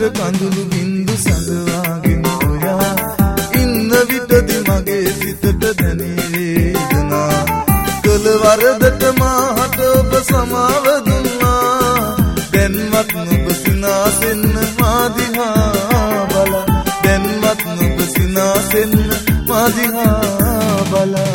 යට කඳුළු බින්දු සඳවාගෙන ඔයා ඉන්න විටදි මගේ සිතට දැනේ වේදනා කළ වරදට මාහට ඔබ සමාව දුන්නා දැන්වත් නුඹ සිනාසෙන්න මා දිහා බලා දැන්වත් නුඹ සිනාසෙන්න මා දිහා බලා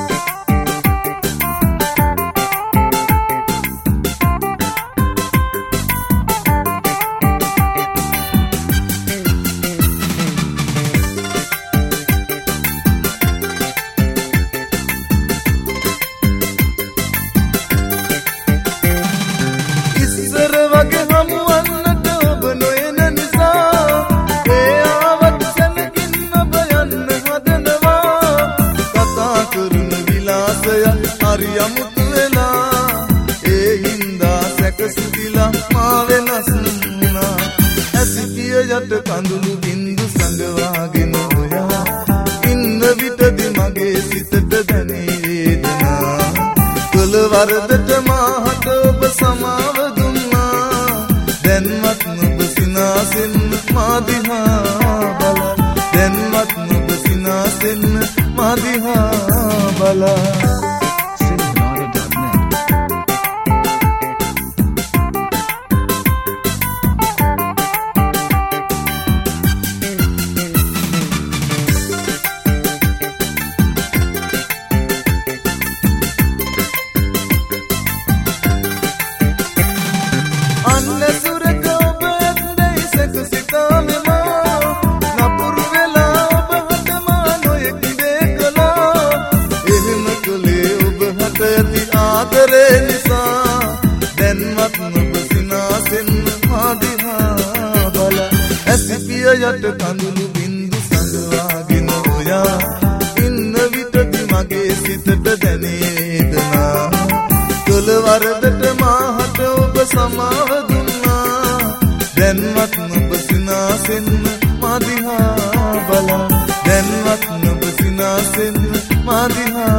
යමුතු වෙලා ඒ හින්දා සැකසිතිලා මා වෙනස් වුණා ඇසිපිය යට කඳුළු බින්දු සංගවාගෙන ඔයා ඉන්න විටදි මගේ සිතට දැනේ වේදනා කළ වරදට මාහට ඔබ සමාව දුන්නා දැන්වත් නුඹ සිනාසෙන්න මා දිහා බලා දැන්වත් නුඹ සිනාසෙන්න මා දිහා බලා දැන්වත් නුඹ සිනාසෙන්න මා දිහා බලා ඇසිපිය යට කඳුළු බින්දු සඳවාගෙන ඔයා ඉන්න විටදි මගේ සිතට දැනේ වේදනා කළ වරදට මාහට ඔබ සමාව දුන්නා දැන්වත් නුඹ සිනාසෙන්න මා දිහා බලා දැන්වත් නුඹ සිනාසෙන්න මා දිහා